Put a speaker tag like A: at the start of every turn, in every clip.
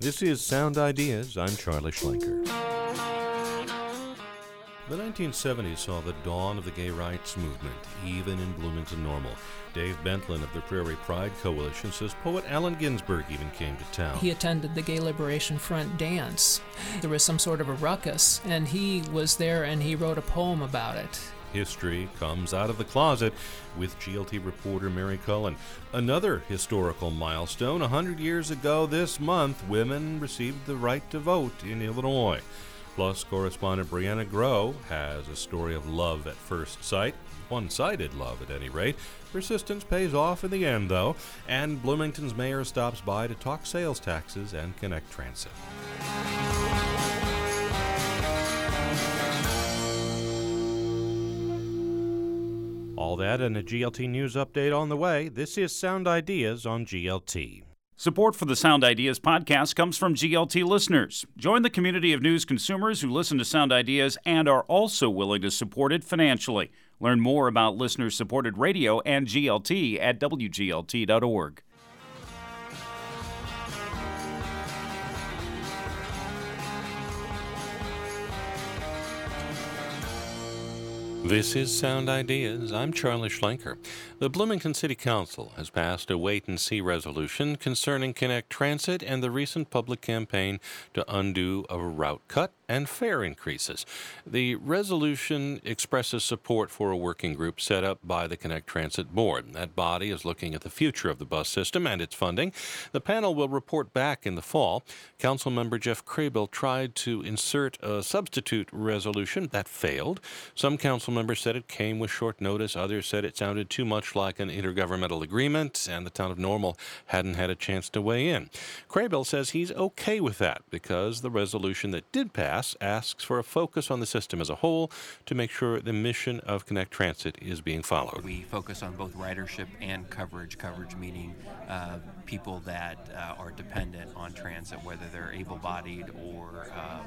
A: This is Sound Ideas. I'm Charlie Schlenker. The 1970s saw the dawn of the gay rights movement, even in Bloomington Normal. Dave Bentlin of the Prairie Pride Coalition says poet Allen Ginsberg even came to town.
B: He attended the Gay Liberation Front dance. There was some sort of a ruckus, and he was there and he wrote a poem about it.
A: History comes out of the closet with GLT reporter Mary Cullen. Another historical milestone, 100 years ago this month, women received the right to vote in Illinois. Plus, correspondent Brianna Groh has a story of love at first sight. One-sided love, at any rate. Persistence pays off in the end, though. And Bloomington's mayor stops by to talk sales taxes and Connect Transit. All that and a GLT News update on the way. This is Sound Ideas on GLT.
C: Support for the Sound Ideas podcast comes from GLT listeners. Join the community of news consumers who listen to Sound Ideas and are also willing to support it financially. Learn more about listener-supported radio and GLT at WGLT.org.
A: This is Sound Ideas. I'm Charlie Schlenker. The Bloomington City Council has passed a wait-and-see resolution concerning Connect Transit and the recent public campaign to undo a route cut and fare increases. The resolution expresses support for a working group set up by the Connect Transit Board. That body is looking at the future of the bus system and its funding. The panel will report back in the fall. Councilmember Jeff Craybill tried to insert a substitute resolution. That failed. Some council members said it came with short notice. Others said it sounded too much like an intergovernmental agreement, and the town of Normal hadn't had a chance to weigh in. Craybill says he's okay with that because the resolution that did pass asks for a focus on the system as a whole to make sure the mission of Connect Transit is being followed.
D: We focus on both ridership and coverage meaning people that are dependent on transit, whether they're able-bodied or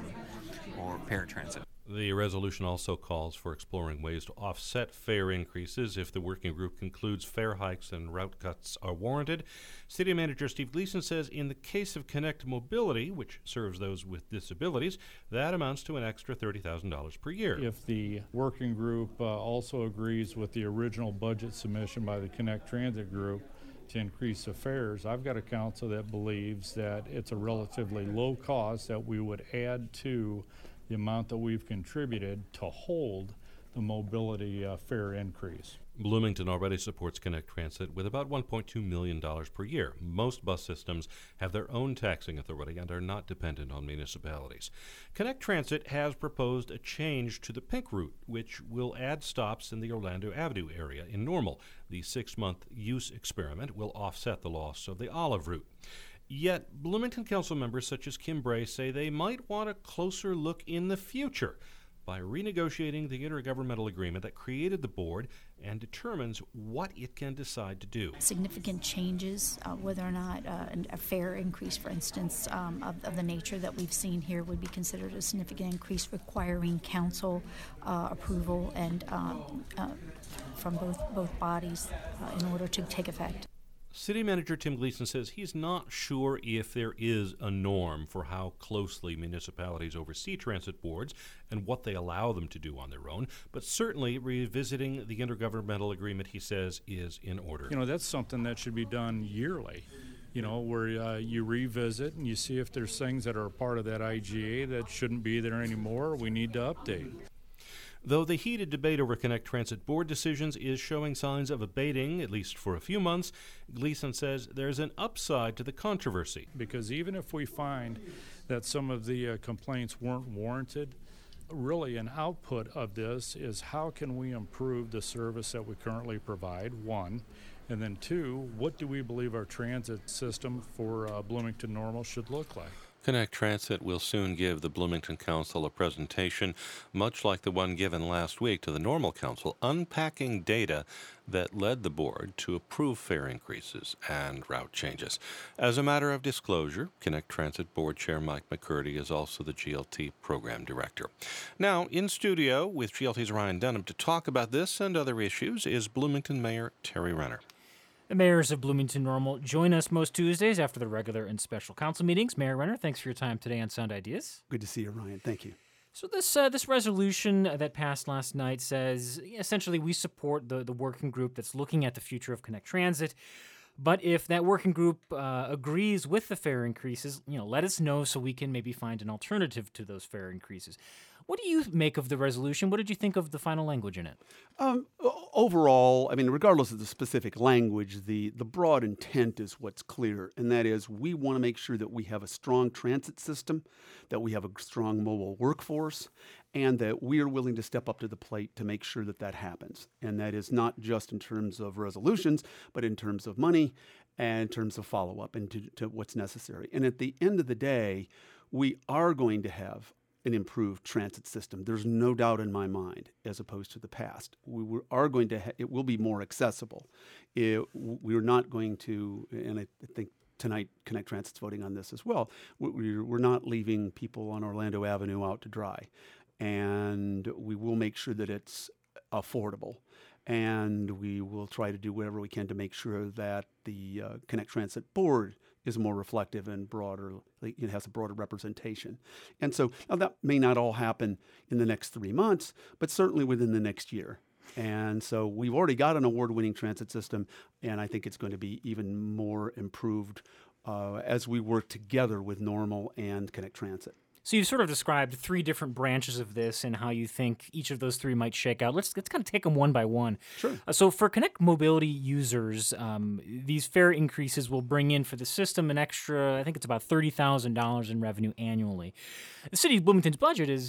D: paratransit.
A: The resolution also calls for exploring ways to offset fare increases if the working group concludes fare hikes and route cuts are warranted. City Manager Steve Gleason says in the case of Connect Mobility, which serves those with disabilities, that amounts to an extra $30,000 per year.
E: If the working group also agrees with the original budget submission by the Connect Transit Group to increase the fares, I've got a council that believes that it's a relatively low cost that we would add to the amount that we've contributed to hold the mobility fare increase.
A: Bloomington already supports Connect Transit with about $1.2 million per year. Most bus systems have their own taxing authority and are not dependent on municipalities. Connect Transit has proposed a change to the Pink route, which will add stops in the Orlando Avenue area in Normal. The 6-month use experiment will offset the loss of the Olive route. Yet, Bloomington council members such as Kim Bray say they might want a closer look in the future by renegotiating the intergovernmental agreement that created the board and determines what it can decide to do.
F: Significant changes, whether or not a fare increase, for instance, of the nature that we've seen here would be considered a significant increase requiring council approval and from both bodies in order to take effect.
A: City Manager Tim Gleason says he's not sure if there is a norm for how closely municipalities oversee transit boards and what they allow them to do on their own, but certainly revisiting the intergovernmental agreement, he says, is in order.
E: You know, that's something that should be done yearly, where you revisit and you see if there's things that are a part of that IGA that shouldn't be there anymore, we need to update.
A: Though the heated debate over Connect Transit board decisions is showing signs of abating, at least for a few months, Gleason says there's an upside to the controversy.
E: Because even if we find that some of the complaints weren't warranted, really an output of this is how can we improve the service that we currently provide, one, and then two, what do we believe our transit system for Bloomington Normal should look like?
A: Connect Transit will soon give the Bloomington Council a presentation, much like the one given last week to the Normal Council, unpacking data that led the board to approve fare increases and route changes. As a matter of disclosure, Connect Transit Board Chair Mike McCurdy is also the GLT Program Director. Now, in studio with GLT's Ryan Dunham to talk about this and other issues is Bloomington Mayor Terry Renner.
G: The mayors of Bloomington Normal join us most Tuesdays after the regular and special council meetings. Mayor Renner, thanks for your time today on Sound Ideas.
H: Good to see you, Ryan. Thank you.
G: So this resolution that passed last night says essentially we support the working group that's looking at the future of Connect Transit. But if that working group agrees with the fare increases, let us know so we can maybe find an alternative to those fare increases. What do you make of the resolution? What did you think of the final language in it?
H: Overall, regardless of the specific language, the broad intent is what's clear, and that is we want to make sure that we have a strong transit system, that we have a strong mobile workforce, and that we are willing to step up to the plate to make sure that that happens. And that is not just in terms of resolutions, but in terms of money and in terms of follow-up and to what's necessary. And at the end of the day, we are going to have an improved transit system. There's no doubt in my mind, as opposed to the past. We are going to, it will be more accessible. We're not going to, and I think tonight Connect Transit's voting on this as well, we're not leaving people on Orlando Avenue out to dry. And we will make sure that it's affordable. And we will try to do whatever we can to make sure that the Connect Transit Board is more reflective and broader, it has a broader representation. And so now that may not all happen in the next 3 months, but certainly within the next year. And so we've already got an award-winning transit system, and I think it's going to be even more improved as we work together with Normal and Connect Transit.
G: So you've sort of described 3 different branches of this and how you think each of those 3 might shake out. Let's kind of take them one by one.
H: Sure.
G: So for Connect Mobility users, these fare increases will bring in for the system an extra, I think it's about $30,000 in revenue annually. The city of Bloomington's budget is,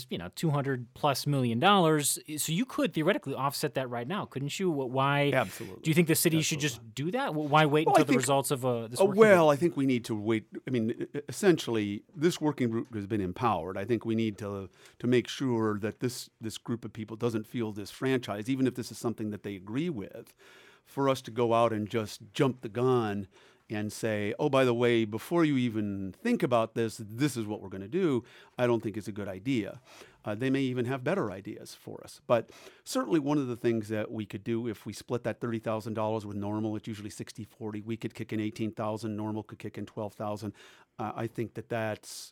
G: $200+ million. So you could theoretically offset that right now, couldn't you? Why?
H: Absolutely.
G: Do you think the city should just do that? Why wait until the results of this working
H: group? I think we need to wait. Essentially, this working group has been empowered. I think we need to make sure that this group of people doesn't feel disfranchised, even if this is something that they agree with, for us to go out and just jump the gun and say, oh, by the way, before you even think about this is what we're going to do, I don't think it's a good idea. They may even have better ideas for us. But certainly one of the things that we could do if we split that $30,000 with Normal, it's usually 60-40, we could kick in $18,000, Normal could kick in $12,000. I think that's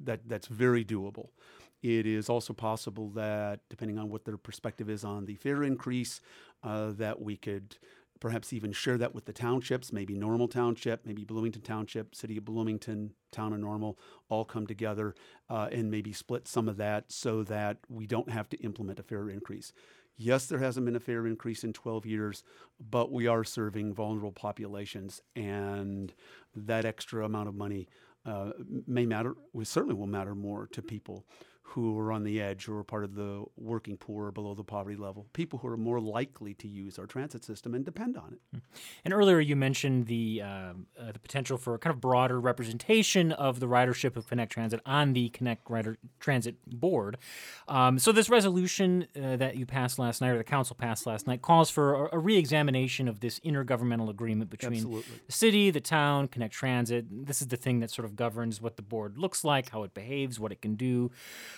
H: very doable. It is also possible that, depending on what their perspective is on the fare increase, that we could perhaps even share that with the townships, maybe Normal Township, maybe Bloomington Township, City of Bloomington, Town of Normal, all come together and maybe split some of that so that we don't have to implement a fare increase. Yes, there hasn't been a fare increase in 12 years, but we are serving vulnerable populations, and that extra amount of money may matter. We certainly will matter more to people who are on the edge or are part of the working poor or below the poverty level, people who are more likely to use our transit system and depend on it.
G: And earlier you mentioned the potential for kind of broader representation of the ridership of Connect Transit on the Connect Transit Board. So this resolution that you passed last night, or the council passed last night, calls for a re-examination of this intergovernmental agreement between the city, the town, Connect Transit. This is the thing that sort of governs what the board looks like, how it behaves, what it can do.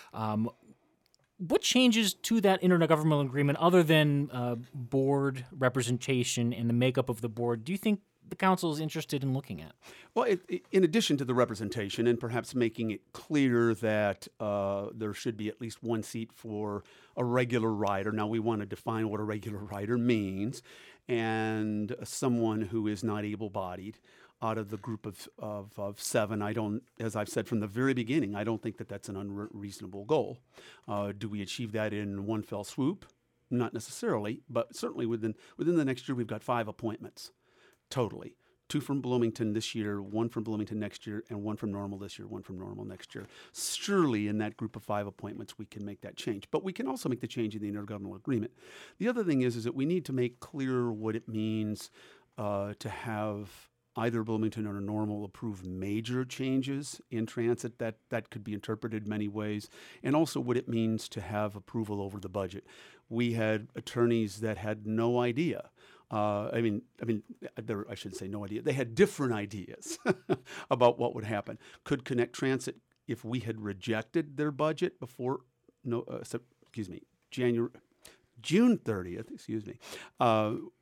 G: What changes to that intergovernmental agreement, other than board representation and the makeup of the board, do you think the council is interested in looking at?
H: Well, in addition to the representation and perhaps making it clear that there should be at least one seat for a regular rider. Now, we want to define what a regular rider means, and someone who is not able-bodied. Out of the group of 7, as I've said from the very beginning, I don't think that that's an unreasonable goal. Do we achieve that in one fell swoop? Not necessarily, but certainly within the next year, we've got 5 appointments, totally. 2 from Bloomington this year, 1 from Bloomington next year, and 1 from Normal this year, 1 from Normal next year. Surely in that group of 5 appointments, we can make that change. But we can also make the change in the intergovernmental agreement. The other thing is that we need to make clear what it means to have either Bloomington or Normal approve major changes in transit. That could be interpreted many ways, and also what it means to have approval over the budget. We had attorneys that had no idea. I should say no idea. They had different ideas about what would happen. Could Connect Transit, if we had rejected their budget before June 30th,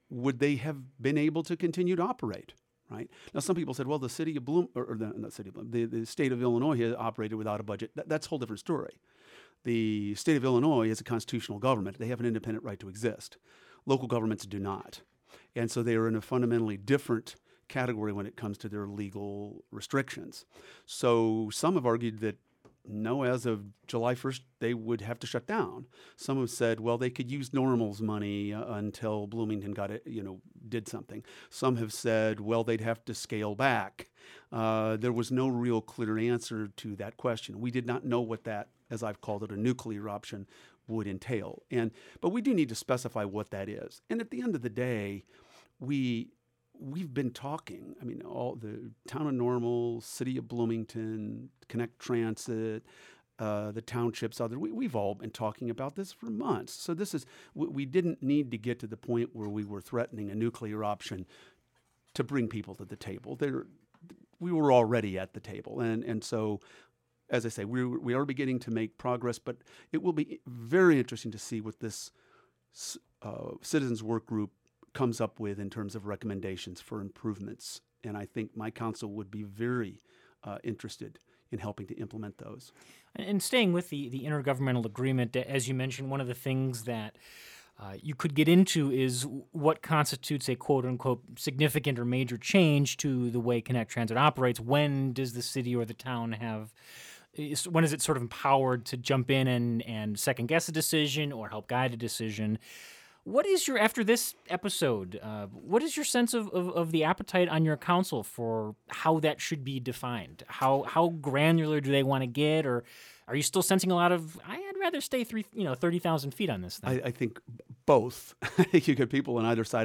H: would they have been able to continue to operate? Right now, some people said, "Well, the city of Bloom, or not city of Bloom, the state of Illinois has operated without a budget." That's a whole different story. The state of Illinois is a constitutional government; they have an independent right to exist. Local governments do not, and so they are in a fundamentally different category when it comes to their legal restrictions. So some have argued that no, as of July 1st, they would have to shut down. Some have said, well, they could use Normal's money until Bloomington got it, did something. Some have said, well, they'd have to scale back. There was no real clear answer to that question. We did not know what that, as I've called it, a nuclear option would entail. But we do need to specify what that is. And at the end of the day, we've been talking. I mean, all the town of Normal, city of Bloomington, Connect Transit, the townships, we've all been talking about this for months. So we didn't need to get to the point where we were threatening a nuclear option to bring people to the table. We were already at the table. And so, as I say, we are beginning to make progress, but it will be very interesting to see what this citizens work group comes up with in terms of recommendations for improvements. And I think my council would be very interested in helping to implement those.
G: And staying with the intergovernmental agreement, as you mentioned, one of the things that you could get into is what constitutes a quote-unquote significant or major change to the way Connect Transit operates. When does the city or the town when is it sort of empowered to jump in and second-guess a decision or help guide a decision? What is after this episode, what is your sense of the appetite on your council for how that should be defined? How granular do they want to get, or are you still sensing a lot of, I'd rather stay 30,000 feet on this thing?
H: I think both. I think you get people on either side.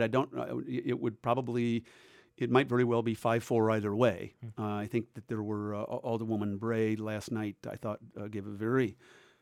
H: It might very well be 5-4 either way. I think that there were Alderwoman Bray last night, I thought, gave a very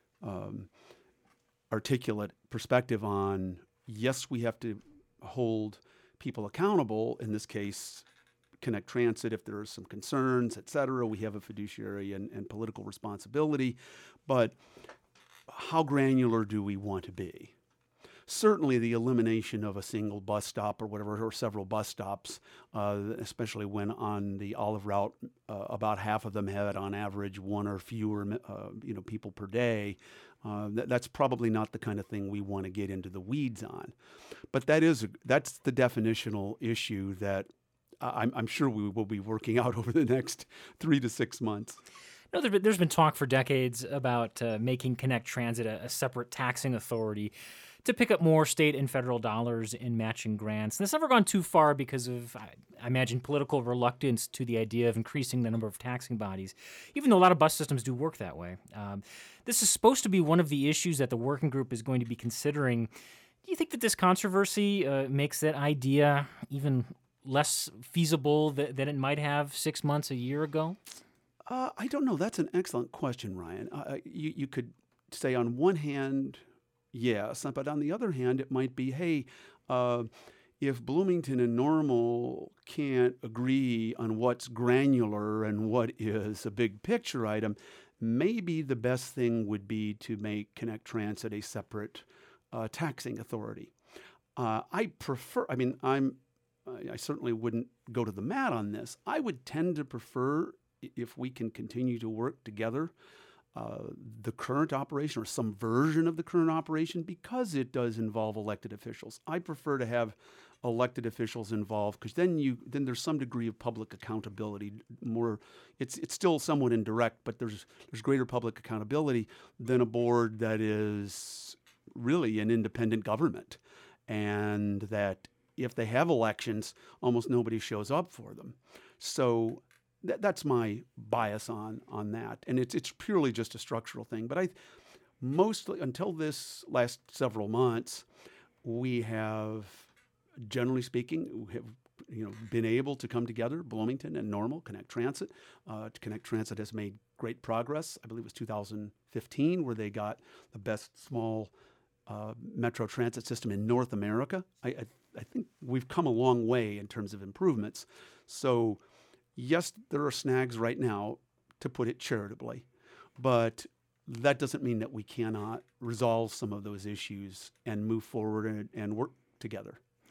H: articulate perspective on, yes, we have to hold people accountable. In this case, Connect Transit, if there are some concerns, et cetera, we have a fiduciary and political responsibility. But how granular do we want to be? Certainly the elimination of a single bus stop or whatever, or several bus stops, especially when on the Olive Route, about half of them had on average one or fewer people per day. That's probably not the kind of thing we want to get into the weeds on. But that's the definitional issue that I'm sure we will be working out over the next 3 to 6 months.
G: No, there's been talk for decades about making Connect Transit a separate taxing authority to pick up more state and federal dollars in matching grants. And it's never gone too far because of, I imagine, political reluctance to the idea of increasing the number of taxing bodies, even though a lot of bus systems do work that way. This is supposed to be one of the issues that the working group is going to be considering. Do you think that this controversy makes that idea even less feasible than it might have 6 months, a year ago?
H: I don't know. That's an excellent question, Ryan. You could say on one hand, yes, but on the other hand, it might be, hey, if Bloomington and Normal can't agree on what's granular and what is a big picture item, maybe the best thing would be to make Connect Transit a separate taxing authority. I certainly wouldn't go to the mat on this. I would tend to prefer, if we can continue to work together, the current operation or some version of the current operation, because it does involve elected officials. I prefer to have elected officials involved, because then there's some degree of public accountability. More, it's still somewhat indirect, but there's greater public accountability than a board that is really an independent government, and that if they have elections, almost nobody shows up for them. So that's my bias on that, and it's purely just a structural thing. But mostly until this last several months, we have, generally speaking, been able to come together. Bloomington and Normal, Connect Transit. Connect Transit has made great progress. I believe it was 2015 where they got the best small metro transit system in North America. I think we've come a long way in terms of improvements. So, yes, there are snags right now, to put it charitably, but that doesn't mean that we cannot resolve some of those issues and move forward and work together.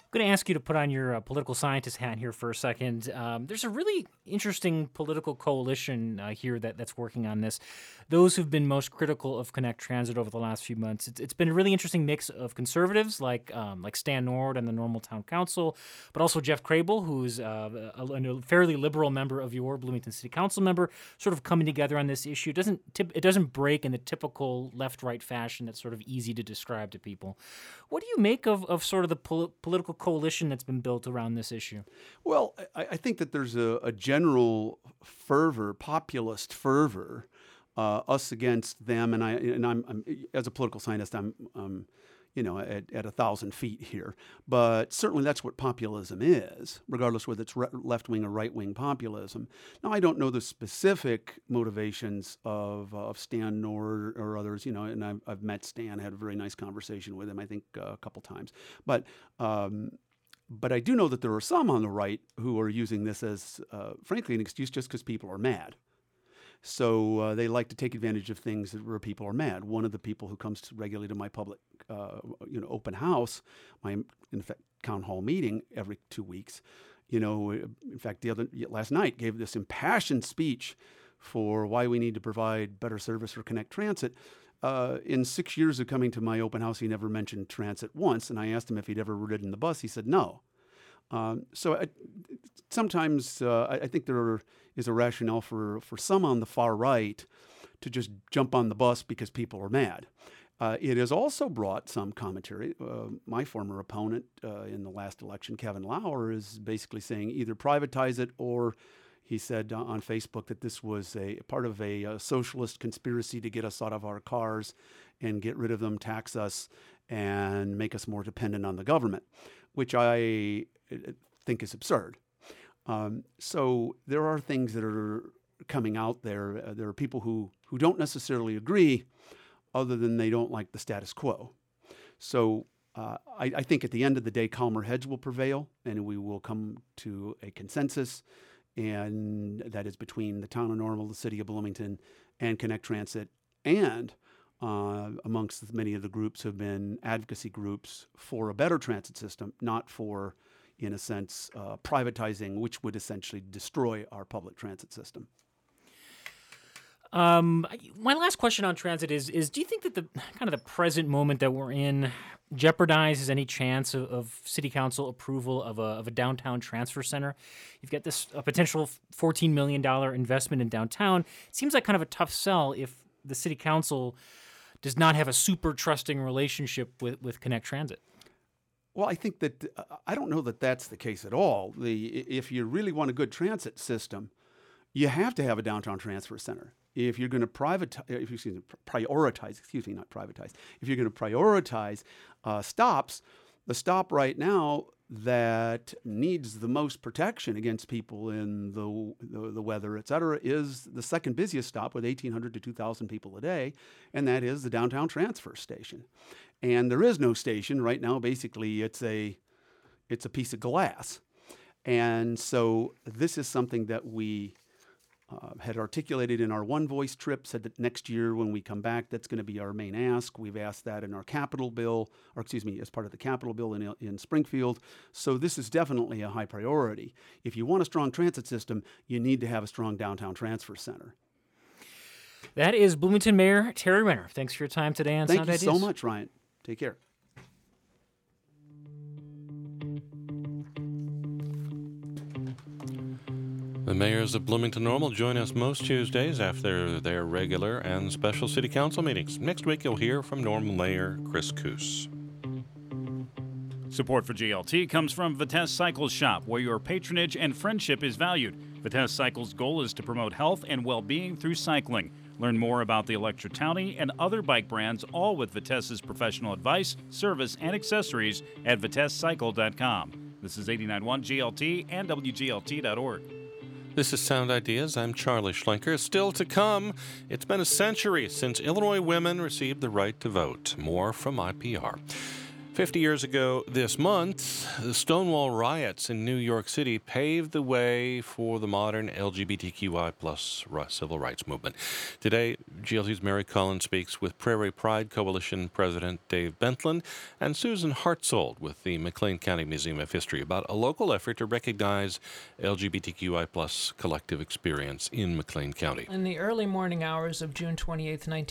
G: I'm going to ask you to put on your political scientist hat here for a second. There's a really interesting political coalition here that's working on this. Those who've been most critical of Connect Transit over the last few months, it's been a really interesting mix of conservatives like Stan Nord and the Normal Town Council, but also Jeff Crable, who's a fairly liberal member of your Bloomington City Council member, sort of coming together on this issue. It doesn't break in the typical left-right fashion that's sort of easy to describe to people. What do you make of sort of the political coalition that's been built around this issue?
H: Well, I think that there's a general fervor, populist fervor, us against them, and I'm as a political scientist, I'm at 1,000 feet here. But certainly that's what populism is, regardless whether it's left-wing or right-wing populism. Now, I don't know the specific motivations of Stan Nord or others, and I've met Stan, had a very nice conversation with him, I think a couple times. But I do know that there are some on the right who are using this as, frankly, an excuse just because people are mad. So they like to take advantage of things where people are mad. One of the people who comes regularly to my public, open house, my town hall meeting every 2 weeks, in fact, last night gave this impassioned speech for why we need to provide better service for Connect Transit. In 6 years of coming to my open house, he never mentioned transit once, and I asked him if he'd ever ridden the bus. He said no. Sometimes I think there is a rationale for some on the far right to just jump on the bus because people are mad. It has also brought some commentary. My former opponent in the last election, Kevin Lauer, is basically saying either privatize it, or he said on Facebook that this was a part of a socialist conspiracy to get us out of our cars and get rid of them, tax us, and make us more dependent on the government, which I think is absurd. So there are things that are coming out there. There are people who don't necessarily agree, other than they don't like the status quo. So I think at the end of the day, calmer heads will prevail, and we will come to a consensus, and that is between the town of Normal, the city of Bloomington, and Connect Transit, and amongst many of the groups have been advocacy groups for a better transit system, not for, in a sense, privatizing, which would essentially destroy our public transit system.
G: My last question on transit is do you think that the kind of the present moment that we're in jeopardizes any chance of city council approval of a downtown transfer center? You've got this potential $14 million investment in downtown. It seems like kind of a tough sell if the city council does not have a super trusting relationship with Connect Transit.
H: Well, I think that I don't know that that's the case at all. If you really want a good transit system, you have to have a downtown transfer center. If you're going to prioritize, if you're going to prioritize stops, the stop right now that needs the most protection against people in the weather, et cetera, is the second busiest stop with 1,800 to 2,000 people a day, and that is the downtown transfer station. And there is no station right now. Basically, it's a piece of glass. And so this is something that we had articulated in our One Voice trip, said that next year when we come back, that's going to be our main ask. We've asked that in our capital bill, as part of the capital bill in Springfield. So this is definitely a high priority. If you want a strong transit system, you need to have a strong downtown transfer center.
G: That is Bloomington Mayor Terry Renner. Thanks for your time today on Sound Ideas.
H: Thank you so much, Ryan. Take care.
A: The mayors of Bloomington Normal join us most Tuesdays after their regular and special city council meetings. Next week, you'll hear from Normal Mayor Chris Koos.
C: Support for GLT comes from Vitesse Cycles Shop, where your patronage and friendship is valued. Vitesse Cycles' goal is to promote health and well-being through cycling. Learn more about the Electratowny and other bike brands, all with Vitesse's professional advice, service, and accessories at vitessecycle.com. This is 89.1 GLT and WGLT.org.
A: This is Sound Ideas. I'm Charlie Schlenker. Still to come, it's been a century since Illinois women received the right to vote. More from IPR. 50 years ago this month, the Stonewall riots in New York City paved the way for the modern LGBTQI plus civil rights movement. Today, GLT's Mary Collins speaks with Prairie Pride Coalition President Dave Bentland and Susan Hartsold with the McLean County Museum of History about a local effort to recognize LGBTQI plus collective experience in McLean County.
B: In the early morning hours of June 28,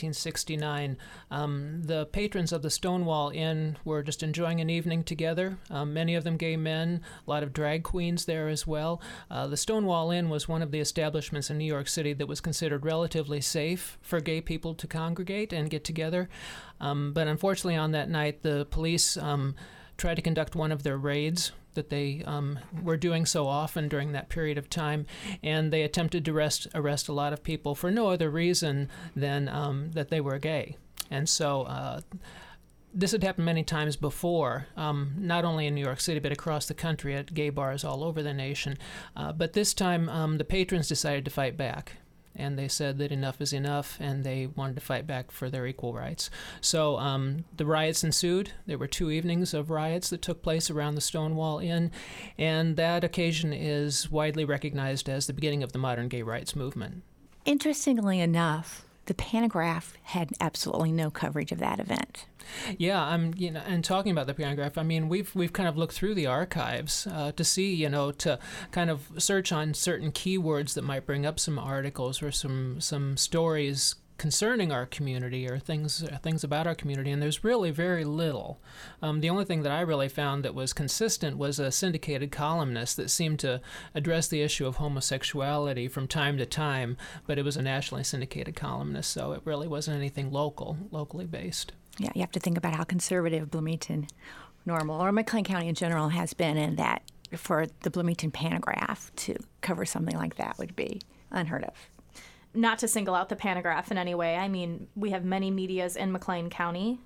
B: 1969, the patrons of the Stonewall Inn were just enjoying an evening together, many of them gay men, a lot of drag queens there as well. The Stonewall Inn was one of the establishments in New York City that was considered relatively safe for gay people to congregate and get together. But unfortunately on that night, the police tried to conduct one of their raids that they were doing so often during that period of time, and they attempted to arrest a lot of people for no other reason than that they were gay. And so this had happened many times before, not only in New York City, but across the country at gay bars all over the nation. But this time, the patrons decided to fight back. And they said that enough is enough, and they wanted to fight back for their equal rights. So the riots ensued. There were 2 evenings of riots that took place around the Stonewall Inn, and that occasion is widely recognized as the beginning of the modern gay rights movement.
I: Interestingly enough, the Pantagraph had absolutely no coverage of that event.
B: Yeah, and talking about the Pantagraph, I mean, we've kind of looked through the archives to see, to kind of search on certain keywords that might bring up some articles or some stories concerning our community or things about our community, and there's really very little. The only thing that I really found that was consistent was a syndicated columnist that seemed to address the issue of homosexuality from time to time, but it was a nationally syndicated columnist, so it really wasn't anything locally based.
I: Yeah, you have to think about how conservative Bloomington Normal, or McLean County in general, has been, and that for the Bloomington Pantagraph to cover something like that would be unheard of.
J: Not to single out the Pantagraph in any way. I mean, we have many medias in McLean County,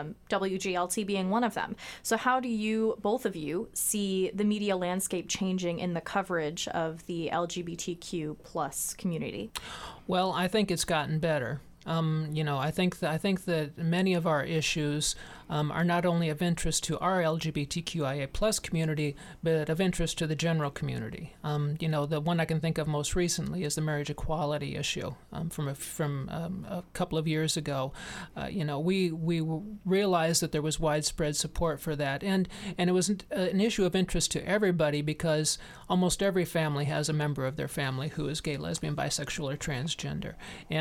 J: WGLT being one of them. So how do both of you, see the media landscape changing in the coverage of the LGBTQ plus community?
B: Well, I think it's gotten better. I think that many of our issues are not only of interest to our LGBTQIA plus community, but of interest to the general community. The one I can think of most recently is the marriage equality issue from a couple of years ago. We realized that there was widespread support for that, and it was an issue of interest to everybody because almost every family has a member of their family who is gay, lesbian, bisexual, or transgender,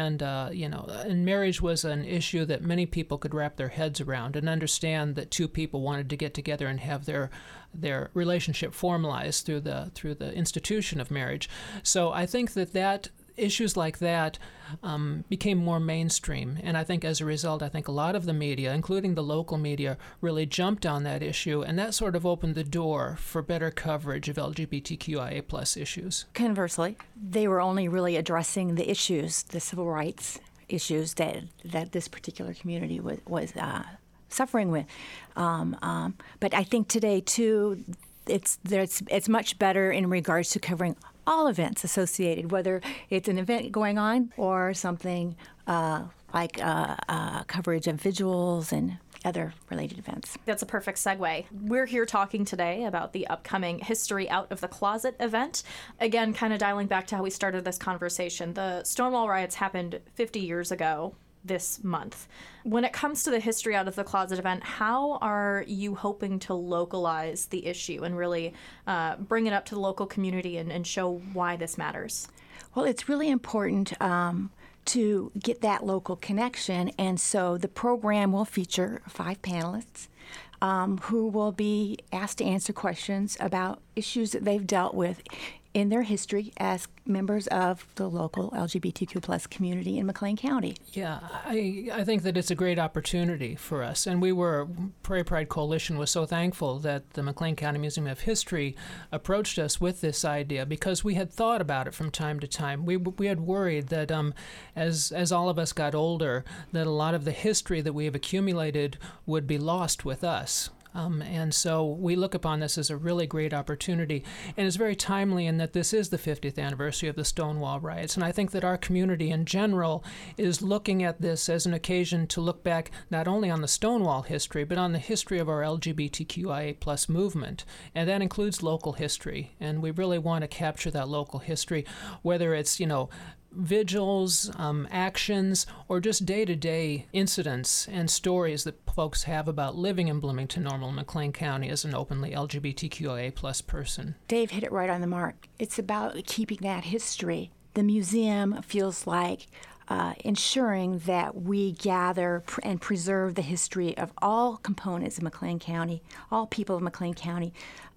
B: and marriage was an issue that many people could wrap their heads around and understand that 2 people wanted to get together and have their relationship formalized through the institution of marriage. So I think that issues like that became more mainstream, and I think as a result, a lot of the media, including the local media, really jumped on that issue, and that sort of opened the door for better coverage of LGBTQIA plus issues.
I: Conversely, they were only really addressing the issues, the civil rights issues that this particular community was suffering with. But I think today, too, it's much better in regards to covering all events associated, whether it's an event going on or something like coverage of visuals and other related events.
J: That's a perfect segue. We're here talking today about the upcoming History Out of the Closet event. Again, kind of dialing back to how we started this conversation. The Stonewall riots happened 50 years ago this month. When it comes to the History Out of the Closet event, how are you hoping to localize the issue and really bring it up to the local community and show why this matters?
I: Well, it's really important to get that local connection, and so the program will feature 5 panelists who will be asked to answer questions about issues that they've dealt with in their history as members of the local LGBTQ plus community in McLean County.
B: Yeah, I think that it's a great opportunity for us, and Prairie Pride Coalition was so thankful that the McLean County Museum of History approached us with this idea because we had thought about it from time to time. We had worried that as all of us got older, that a lot of the history that we have accumulated would be lost with us. And so we look upon this as a really great opportunity. And it's very timely in that this is the 50th anniversary of the Stonewall riots. And I think that our community in general is looking at this as an occasion to look back not only on the Stonewall history, but on the history of our LGBTQIA plus movement. And that includes local history. And we really want to capture that local history, whether it's, vigils, actions, or just day-to-day incidents and stories that folks have about living in Bloomington Normal and McLean County as an openly LGBTQIA plus person.
I: Dave hit it right on the mark. It's about keeping that history. The museum feels like ensuring that we gather and preserve the history of all components of McLean County, all people of McLean County,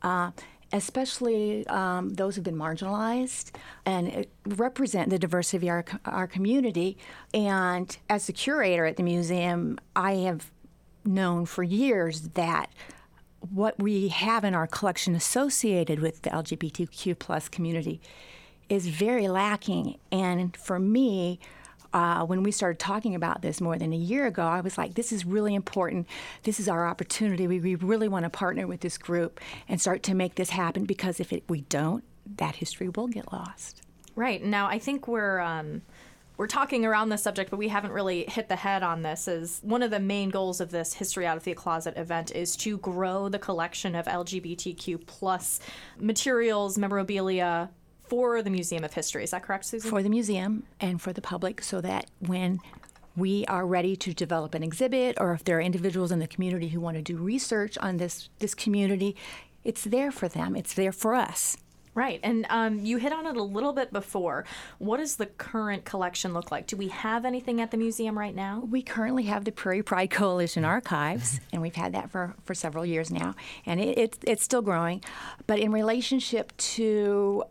I: especially those who've been marginalized, and represent the diversity of our community. And as the curator at the museum, I have known for years that what we have in our collection associated with the LGBTQ plus community is very lacking. And for me, when we started talking about this more than a year ago, I was like, this is really important. This is our opportunity. We really want to partner with this group and start to make this happen, because if we don't, that history will get lost.
J: Right. Now, I think we're talking around this subject, but we haven't really hit the head on this. Is one of the main goals of this History Out of the Closet event is to grow the collection of LGBTQ plus materials, memorabilia, for the Museum of History. Is that correct, Susan?
I: For the museum and for the public, so that when we are ready to develop an exhibit, or if there are individuals in the community who want to do research on this community, it's there for them. It's there for us.
J: Right. And you hit on it a little bit before. What does the current collection look like? Do we have anything at the museum right now?
I: We currently have the Prairie Pride Coalition archives, and we've had that for several years now, and it's still growing. But in relationship to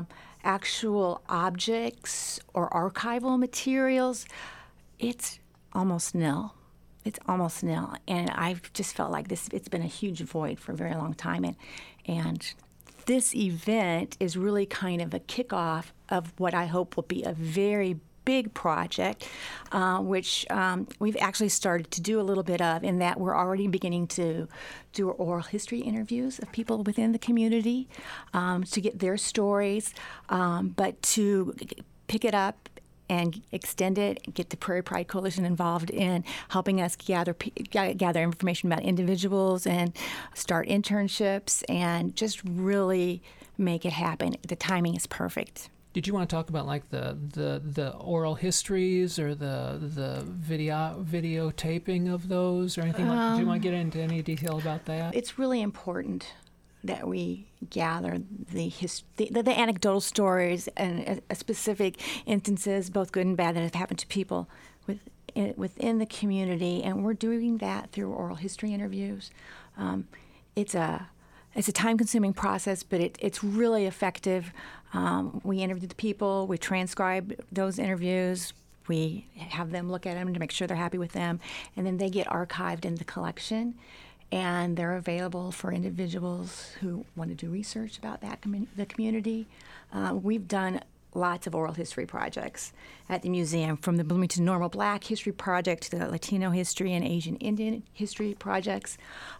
I: actual objects or archival materials, it's almost nil. It's almost nil. And I've just felt like it's been a huge void for a very long time. And this event is really kind of a kickoff of what I hope will be a very big project, which we've actually started to do a little bit of, in that we're already beginning to do oral history interviews of people within the community to get their stories, but to pick it up and extend it, get the Prairie Pride Coalition involved in helping us gather information about individuals and start internships and just really make it happen. The timing is perfect.
B: Did you want to talk about like the oral histories or the videotaping of those or anything like? Do you want to get into any detail about that?
I: It's really important that we gather the anecdotal stories and specific instances, both good and bad, that have happened to people within the community, and we're doing that through oral history interviews. It's a time-consuming process, but it's really effective. We interview the people, we transcribe those interviews, we have them look at them to make sure they're happy with them, and then they get archived in the collection. And they're available for individuals who want to do research about the community. We've done lots of oral history projects at the museum, from the Bloomington Normal Black History Project to the Latino History and Asian Indian History projects,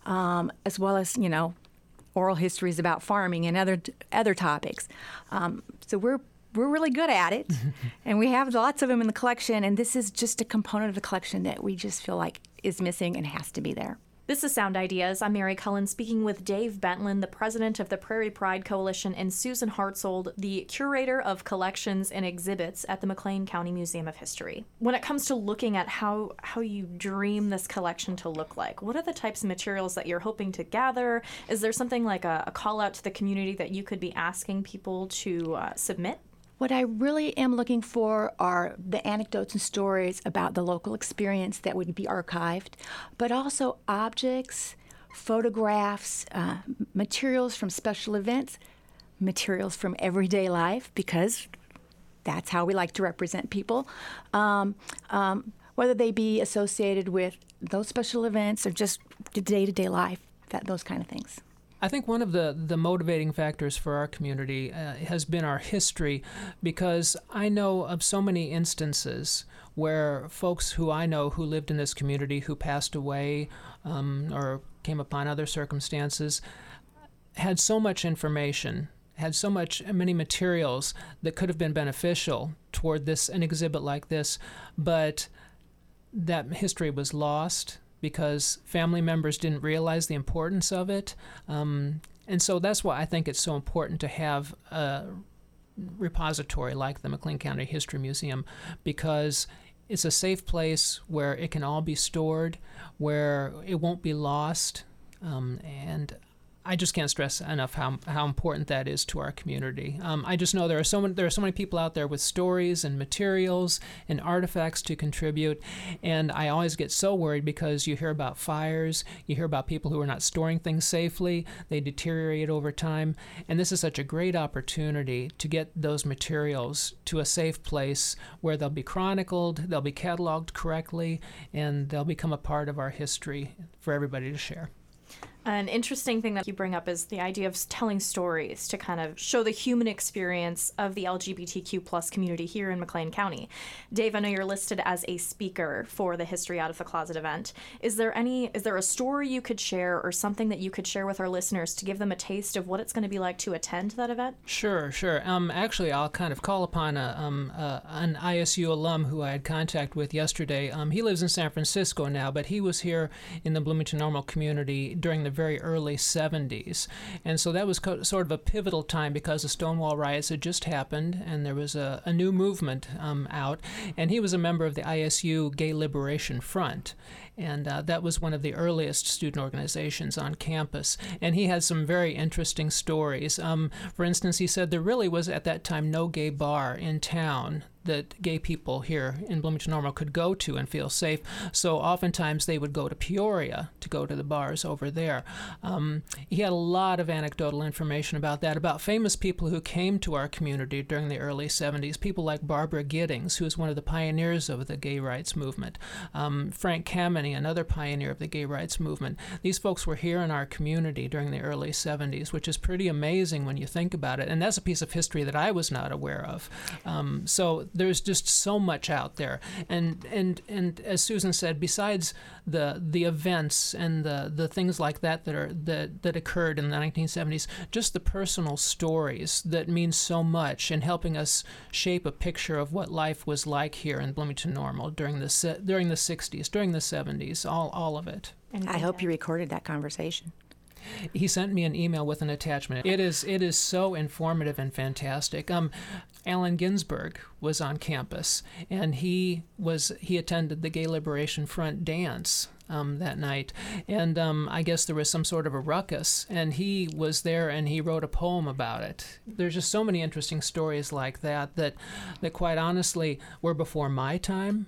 I: as well as, oral histories about farming and other topics. So we're really good at it, and we have lots of them in the collection, and this is just a component of the collection that we just feel like is missing and has to be there.
J: This is Sound Ideas. I'm Mary Cullen, speaking with Dave Bentland, the president of the Prairie Pride Coalition, and Susan Hartsold, the curator of collections and exhibits at the McLean County Museum of History. When it comes to looking at how you dream this collection to look like, what are the types of materials that you're hoping to gather? Is there something like a call out to the community that you could be asking people to submit?
I: What I really am looking for are the anecdotes and stories about the local experience that would be archived, but also objects, photographs, materials from special events, materials from everyday life, because that's how we like to represent people, whether they be associated with those special events or just the day-to-day life, those kind of things.
B: I think one of the motivating factors for our community has been our history, because I know of so many instances where folks who I know who lived in this community who passed away or came upon other circumstances, had so much information, had many materials that could have been beneficial toward an exhibit like this, but that history was lost because family members didn't realize the importance of it. And so that's why I think it's so important to have a repository like the McLean County History Museum, because it's a safe place where it can all be stored, where it won't be lost. And I just can't stress enough how important that is to our community. I just know there are so many people out there with stories and materials and artifacts to contribute, and I always get so worried because you hear about fires, you hear about people who are not storing things safely, they deteriorate over time, and this is such a great opportunity to get those materials to a safe place where they'll be chronicled, they'll be cataloged correctly, and they'll become a part of our history for everybody to share.
J: An interesting thing that you bring up is the idea of telling stories to kind of show the human experience of the LGBTQ plus community here in McLean County. Dave, I know you're listed as a speaker for the History Out of the Closet event. Is there a story you could share or something that you could share with our listeners to give them a taste of what it's going to be like to attend that event?
B: Sure. Actually, I'll kind of call upon an ISU alum who I had contact with yesterday. He lives in San Francisco now, but he was here in the Bloomington Normal community during the very early 70s. And so that was sort of a pivotal time because the Stonewall riots had just happened and there was a new movement out. And he was a member of the ISU Gay Liberation Front. And that was one of the earliest student organizations on campus. And he had some very interesting stories. For instance, he said there really was at that time no gay bar in town that gay people here in Bloomington Normal could go to and feel safe. So oftentimes they would go to Peoria to go to the bars over there. He had a lot of anecdotal information about that, about famous people who came to our community during the early 70s, people like Barbara Giddings, who was one of the pioneers of the gay rights movement, Frank Kameny, another pioneer of the gay rights movement. These folks were here in our community during the early 70s, which is pretty amazing when you think about it. And that's a piece of history that I was not aware of. So there's just so much out there. And as Susan said, besides the events and the things like that that occurred in the 1970s, just the personal stories that mean so much in helping us shape a picture of what life was like here in Bloomington Normal during the 60s, during the 70s, all of it.
I: I hope you recorded that conversation.
B: He sent me an email with an attachment. It is so informative and fantastic. Allen Ginsberg was on campus, and he attended the Gay Liberation Front dance that night, and I guess there was some sort of a ruckus, and he was there and he wrote a poem about it. There's just so many interesting stories like that quite honestly were before my time.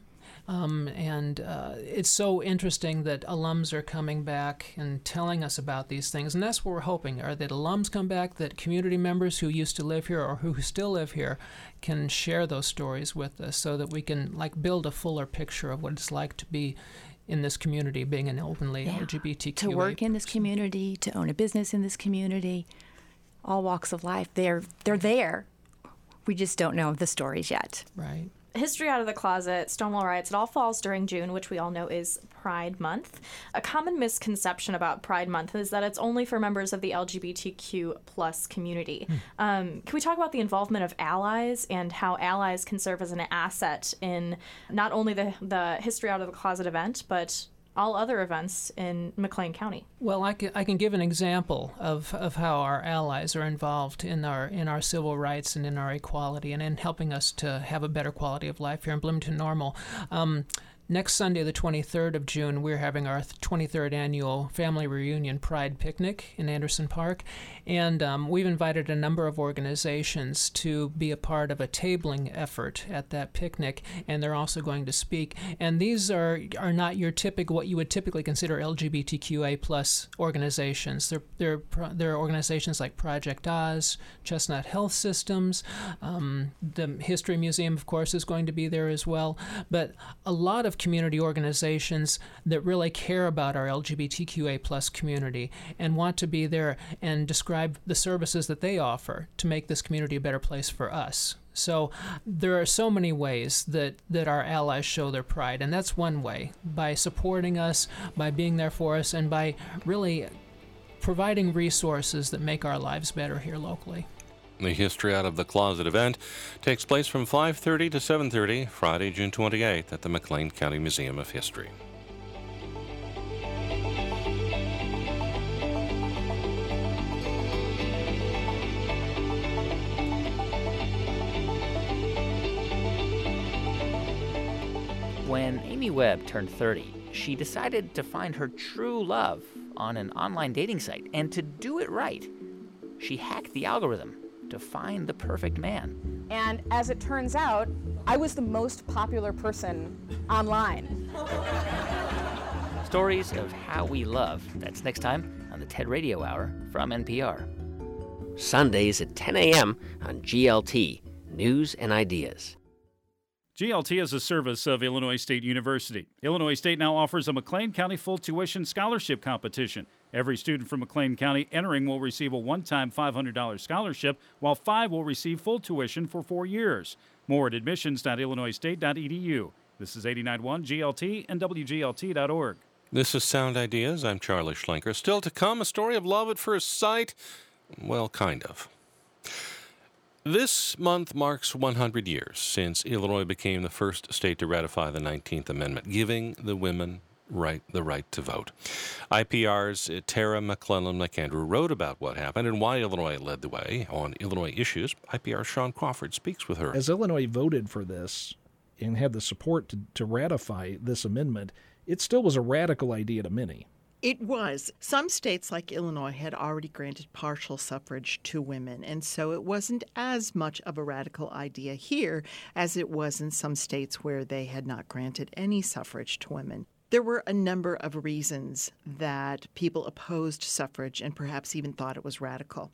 B: And it's so interesting that alums are coming back and telling us about these things. And that's what we're hoping, are that alums come back, that community members who used to live here or who still live here can share those stories with us so that we can build a fuller picture of what it's like to be in this community, being an openly LGBTQ.
I: To work in this community, to own a business in this community, all walks of life. They're there. We just don't know the stories yet.
B: Right.
J: History Out of the Closet, Stonewall Riots, it all falls during June, which we all know is Pride Month. A common misconception about Pride Month is that it's only for members of the LGBTQ plus community. Can we talk about the involvement of allies and how allies can serve as an asset in not only the History Out of the Closet event, but all other events in McLean County?
B: Well, I can give an example of how our allies are involved in our civil rights and in our equality and in helping us to have a better quality of life here in Bloomington Normal. Next Sunday, the 23rd of June, we're having our 23rd annual Family Reunion Pride Picnic in Anderson Park, and we've invited a number of organizations to be a part of a tabling effort at that picnic, and they're also going to speak. And these are not your what you would typically consider LGBTQA plus organizations. They're organizations like Project Oz, Chestnut Health Systems, the History Museum, of course, is going to be there as well, but a lot of community organizations that really care about our LGBTQA plus community and want to be there and describe the services that they offer to make this community a better place for us. So there are so many ways that our allies show their pride, and that's one way, by supporting us, by being there for us, and by really providing resources that make our lives better here locally.
A: The History Out of the Closet event takes place from 5:30 to 7:30, Friday, June 28th at the McLean County Museum of History.
K: When Amy Webb turned 30, she decided to find her true love on an online dating site. And to do it right, she hacked the algorithm to find the perfect man.
L: And as it turns out, I was the most popular person online.
K: Stories of how we love. That's next time on the TED Radio Hour from NPR.
M: Sundays at 10 a.m. on GLT, News and Ideas.
C: GLT is a service of Illinois State University. Illinois State now offers a McLean County full tuition scholarship competition. Every student from McLean County entering will receive a one-time $500 scholarship, while 5 will receive full tuition for 4 years. More at admissions.illinoisstate.edu. This is 89.1 GLT and WGLT.org.
A: This is Sound Ideas. I'm Charlie Schlenker. Still to come, a story of love at first sight. Well, kind of. This month marks 100 years since Illinois became the first state to ratify the 19th Amendment, giving the women the right to vote. IPR's Tara McClellan-McAndrew wrote about what happened and why Illinois led the way on Illinois issues. IPR's Sean Crawford speaks with her.
N: As Illinois voted for this and had the support to ratify this amendment, it still was a radical idea to many.
O: It was. Some states like Illinois had already granted partial suffrage to women, and so it wasn't as much of a radical idea here as it was in some states where they had not granted any suffrage to women. There were a number of reasons that people opposed suffrage and perhaps even thought it was radical.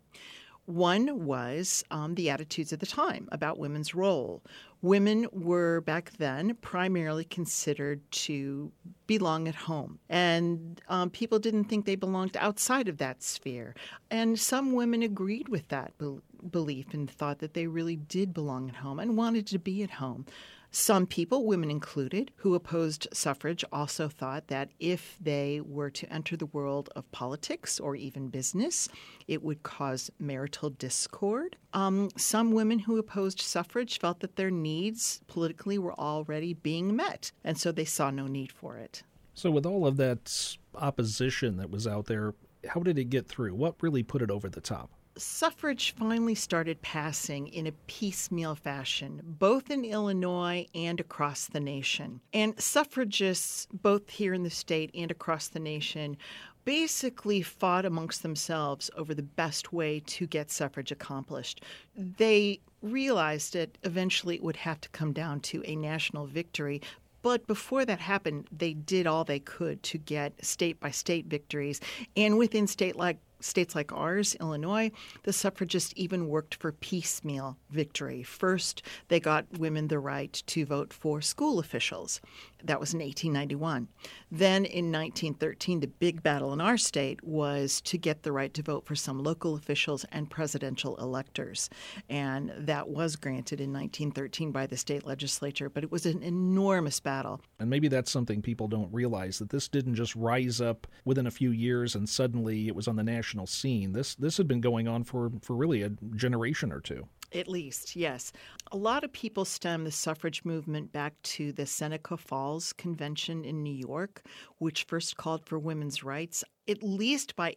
O: One was the attitudes at the time about women's role. Women were back then primarily considered to belong at home, and people didn't think they belonged outside of that sphere. And some women agreed with that belief and thought that they really did belong at home and wanted to be at home. Some people, women included, who opposed suffrage also thought that if they were to enter the world of politics or even business, it would cause marital discord. Some women who opposed suffrage felt that their needs politically were already being met, and so they saw no need for it.
N: So with all of that opposition that was out there, how did it get through? What really put it over the top?
O: Suffrage finally started passing in a piecemeal fashion, both in Illinois and across the nation. And suffragists, both here in the state and across the nation, basically fought amongst themselves over the best way to get suffrage accomplished. They realized that eventually it would have to come down to a national victory. But before that happened, they did all they could to get state-by-state victories. And within states like ours, Illinois, the suffragists even worked for piecemeal victory. First, they got women the right to vote for school officials. That was in 1891. Then in 1913, the big battle in our state was to get the right to vote for some local officials and presidential electors. And that was granted in 1913 by the state legislature, but it was an enormous battle.
N: And maybe that's something people don't realize, that this didn't just rise up within a few years and suddenly it was on the national scene. This had been going on for really a generation or two.
O: At least, yes. A lot of people stem the suffrage movement back to the Seneca Falls Convention in New York, which first called for women's rights. At least by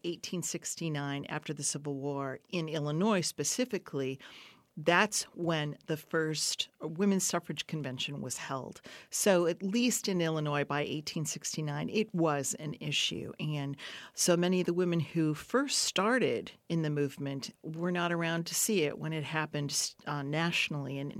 O: 1869, after the Civil War, in Illinois specifically, that's when the first women's suffrage convention was held. So at least in Illinois by 1869, it was an issue. And so many of the women who first started in the movement were not around to see it when it happened nationally in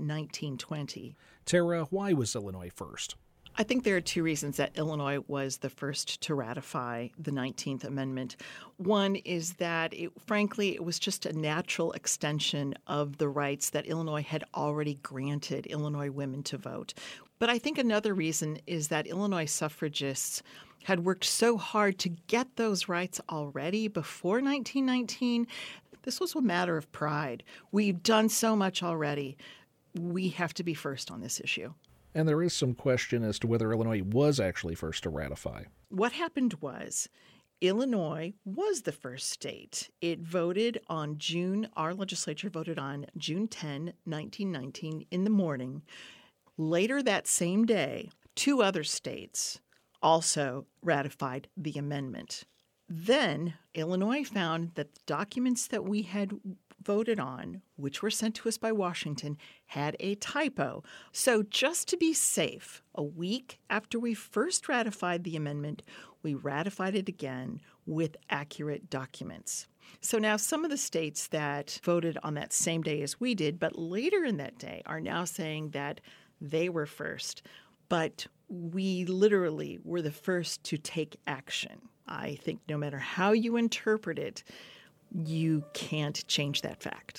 O: 1920.
N: Tara, why was Illinois first?
O: I think there are two reasons that Illinois was the first to ratify the 19th Amendment. One is that, frankly, it was just a natural extension of the rights that Illinois had already granted Illinois women to vote. But I think another reason is that Illinois suffragists had worked so hard to get those rights already before 1919. This was a matter of pride. We've done so much already. we have to be first on this issue.
N: And there is some question as to whether Illinois was actually first to ratify.
O: What happened was Illinois was the first state. It voted on our legislature voted on June 10, 1919 in the morning. Later that same day, 2 other states also ratified the amendment. Then Illinois found that the documents that we had voted on, which were sent to us by Washington, had a typo. So just to be safe, a week after we first ratified the amendment, we ratified it again with accurate documents. So now some of the states that voted on that same day as we did, but later in that day, are now saying that they were first. But we literally were the first to take action. I think no matter how you interpret it, you can't change that fact.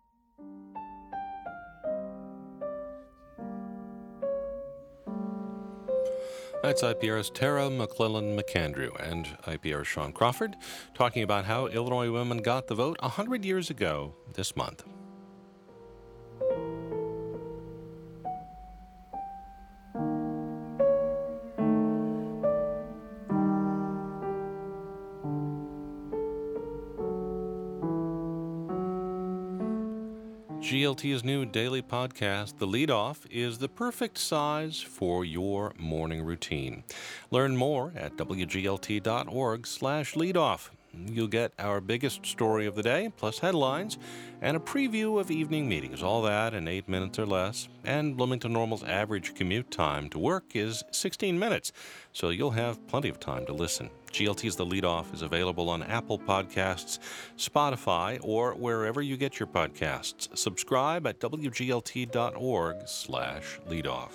A: That's IPR's Tara McClellan McAndrew and IPR's Sean Crawford talking about how Illinois women got the vote 100 years ago this month. GLT's new daily podcast, The Leadoff, is the perfect size for your morning routine. Learn more at wglt.org/leadoff. You'll get our biggest story of the day, plus headlines, and a preview of evening meetings. All that in 8 minutes or less. And Bloomington Normal's average commute time to work is 16 minutes, so you'll have plenty of time to listen. GLT's The Leadoff is available on Apple Podcasts, Spotify, or wherever you get your podcasts. Subscribe at wglt.org/leadoff.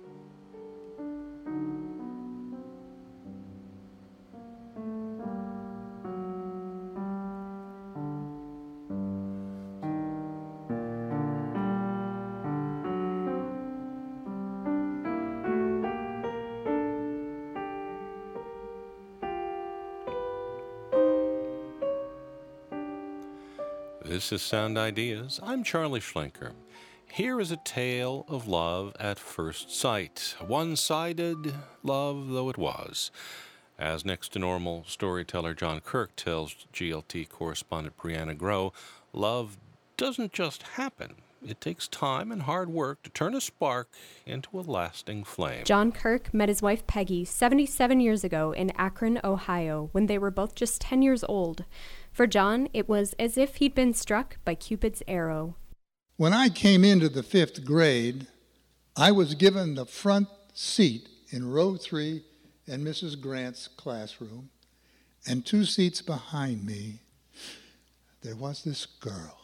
A: This is Sound Ideas. I'm Charlie Schlenker. Here is a tale of love at first sight. One-sided love though it was. As Next to Normal storyteller John Kirk tells GLT correspondent Brianna Groh, love doesn't just happen. It takes time and hard work to turn a spark into a lasting flame.
P: John Kirk met his wife Peggy 77 years ago in Akron, Ohio, when they were both just 10 years old. For John, it was as if he'd been struck by Cupid's arrow.
Q: When I came into the 5th grade, I was given the front seat in row 3 in Mrs. Grant's classroom, and 2 seats behind me, there was this girl.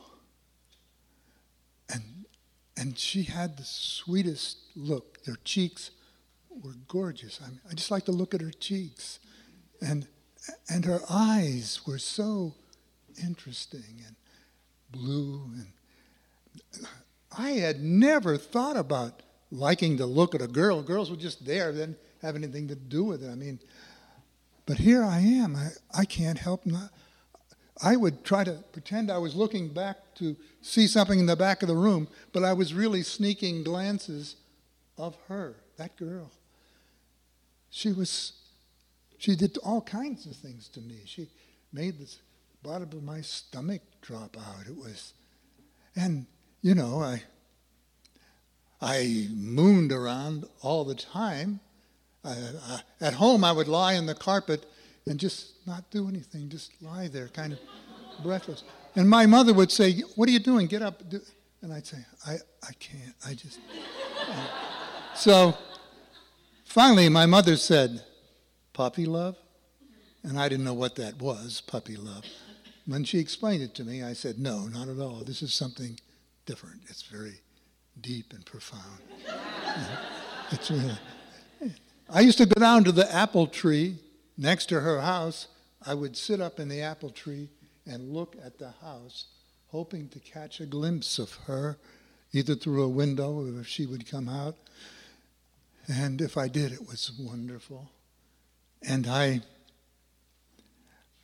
Q: And she had the sweetest look. Her cheeks were gorgeous. I just like to look at her cheeks. And her eyes were so interesting and blue. And I had never thought about liking to look at a girl. Girls were just there, didn't have anything to do with it. But here I am. I can't help not. I would try to pretend I was looking back to see something in the back of the room, but I was really sneaking glances of her, that girl. She did all kinds of things to me. She made the bottom of my stomach drop out. I mooned around all the time. At home, I would lie on the carpet and just not do anything, just lie there, kind of breathless. And my mother would say, "What are you doing? Get up." And I'd say, I can't. So finally, my mother said, "Puppy love?" And I didn't know what that was, puppy love. When she explained it to me, I said, "No, not at all. This is something different. It's very deep and profound." It's really. I used to go down to the apple tree next to her house. I would sit up in the apple tree and look at the house, hoping to catch a glimpse of her, either through a window or if she would come out. And if I did, it was wonderful. And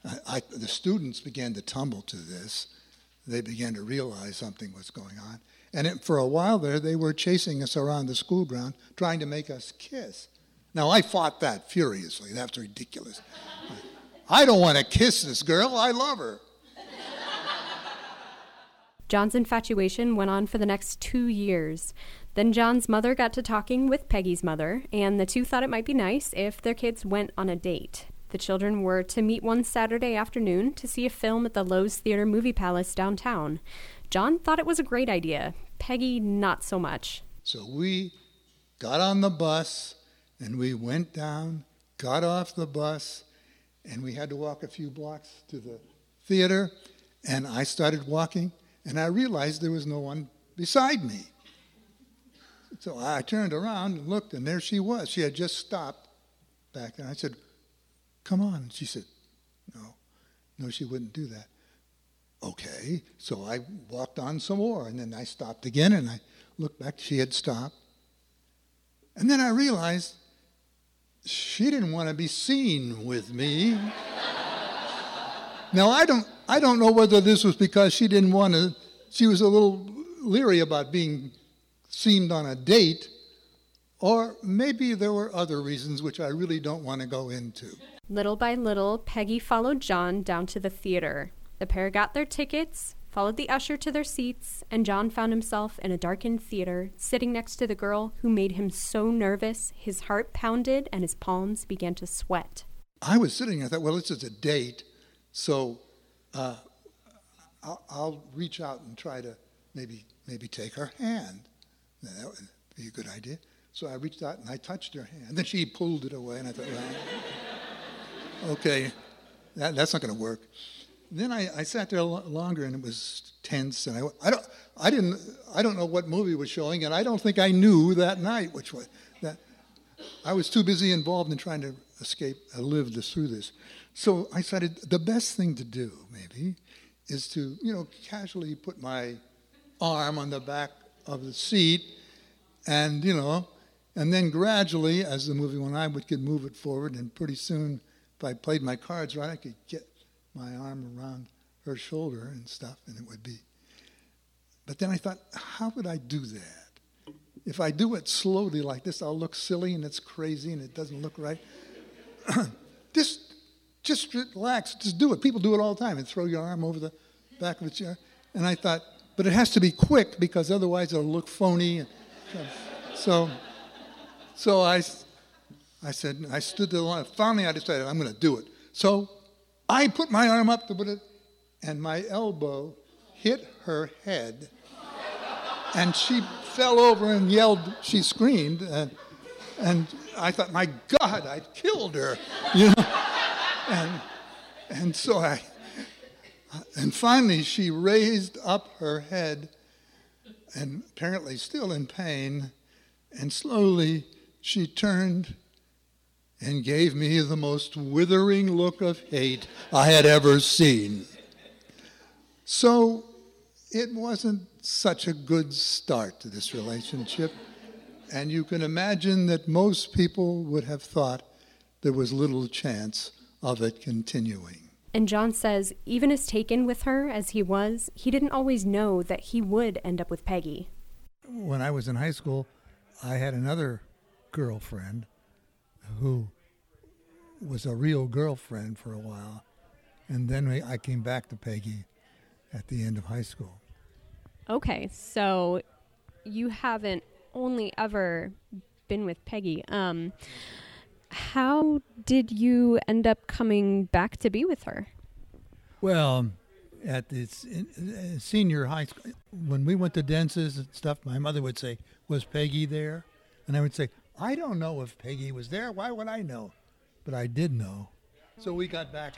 Q: the students began to tumble to this. They began to realize something was going on. And for a while there, they were chasing us around the school ground, trying to make us kiss. Now, I fought that furiously. That's ridiculous. I don't want to kiss this girl. I love her.
P: John's infatuation went on for the next 2 years. Then John's mother got to talking with Peggy's mother, and the two thought it might be nice if their kids went on a date. The children were to meet one Saturday afternoon to see a film at the Loews Theater Movie Palace downtown. John thought it was a great idea. Peggy, not so much.
Q: So we got on the bus, and we went down, got off the bus, and we had to walk a few blocks to the theater, and I started walking, and I realized there was no one beside me. So I turned around and looked, and there she was. She had just stopped back there. I said, "Come on." And she said, No, she wouldn't do that. Okay, so I walked on some more, and then I stopped again, and I looked back. She had stopped. And then I realized she didn't want to be seen with me. Now, I don't know whether this was because she didn't want to, she was a little leery about being seen on a date, or maybe there were other reasons which I really don't want to go into.
P: Little by little, Peggy followed John down to the theater. The pair got their tickets, followed the usher to their seats, and John found himself in a darkened theater, sitting next to the girl who made him so nervous his heart pounded and his palms began to sweat.
Q: I was sitting there, I thought, well, this is a date, so I'll reach out and try to maybe take her hand. That would be a good idea. So I reached out and I touched her hand. Then she pulled it away, and I thought, well, okay, that's not going to work. Then I sat there longer, and it was tense, and I don't know what movie was showing, and I don't think I knew that night which was that. I was too busy involved in trying to live through this. So I decided the best thing to do maybe is to casually put my arm on the back of the seat, and and then gradually, as the movie went on, we could move it forward, and pretty soon, if I played my cards right, I could get my arm around her shoulder and stuff, and it would be. But then I thought, how would I do that? If I do it slowly like this, I'll look silly, and it's crazy, and it doesn't look right. Just relax, just do it. People do it all the time, and throw your arm over the back of a chair. And I thought, but it has to be quick, because otherwise it'll look phony. And so I said, I stood there long. Finally, I decided I'm going to do it. So I put my arm up to put it, and my elbow hit her head, and she fell over and yelled. She screamed, and I thought, my God, I killed her, and so and finally she raised up her head, and apparently still in pain, and slowly she turned and gave me the most withering look of hate I had ever seen. So it wasn't such a good start to this relationship, and you can imagine that most people would have thought there was little chance of it continuing.
P: And John says even as taken with her as he was, he didn't always know that he would end up with Peggy.
Q: When I was in high school, I had another girlfriend who was a real girlfriend for a while, and then I came back to Peggy at the end of high school.
P: Okay, so you haven't only ever been with Peggy. How did you end up coming back to be with her?
Q: Well, at the senior high school, when we went to dances and stuff, my mother would say, "Was Peggy there?" And I would say, "I don't know if Peggy was there. Why would I know?" But I did know. So we got back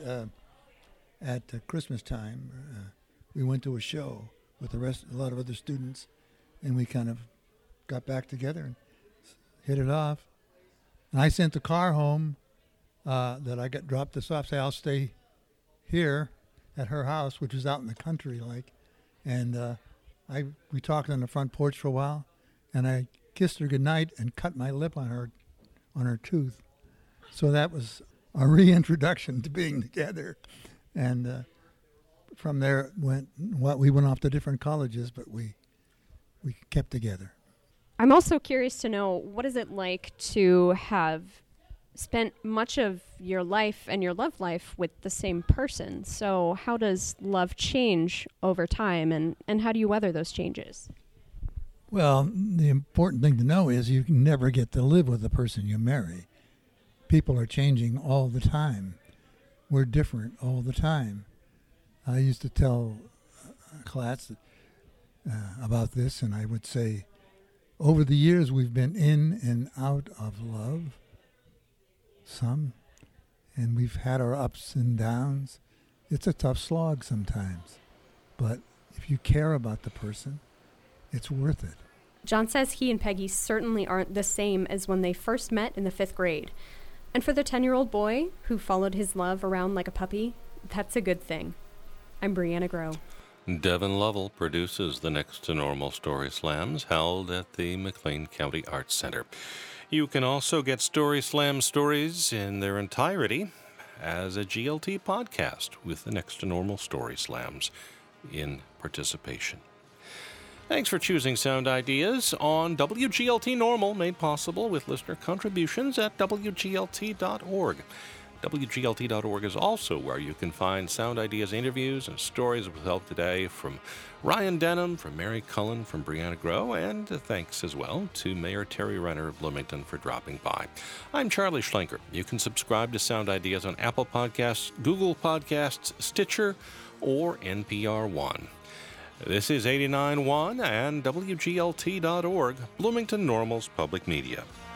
Q: at Christmas time. We went to a show with a lot of other students, and we kind of got back together and hit it off. And I sent the car home that I got dropped this off, say I'll stay here at her house, which is out in the country, and we talked on the front porch for a while, and I kissed her goodnight and cut my lip on her tooth. So that was a reintroduction to being together, and from there we went off to different colleges, but we we kept together.
P: I'm also curious to know, what is it like to have spent much of your life and your love life with the same person? So how does love change over time, and how do you weather those changes?
Q: Well, the important thing to know is you can never get to live with the person you marry. People are changing all the time. We're different all the time. I used to tell a class about this, and I would say, over the years we've been in and out of love, some, and we've had our ups and downs. It's a tough slog sometimes, but if you care about the person, it's worth it.
P: John says he and Peggy certainly aren't the same as when they first met in the 5th grade. And for the 10-year-old boy who followed his love around like a puppy, that's a good thing. I'm Brianna Groh.
A: Devin Lovell produces the Next to Normal Story Slams held at the McLean County Arts Center. You can also get Story Slam stories in their entirety as a GLT podcast with the Next to Normal Story Slams in participation. Thanks for choosing Sound Ideas on WGLT Normal, made possible with listener contributions at WGLT.org. WGLT.org is also where you can find Sound Ideas interviews and stories with help today from Ryan Denham, from Mary Cullen, from Brianna Groh, and thanks as well to Mayor Terry Renner of Bloomington for dropping by. I'm Charlie Schlenker. You can subscribe to Sound Ideas on Apple Podcasts, Google Podcasts, Stitcher, or NPR One. This is 89.1 and WGLT.org, Bloomington Normal's public media.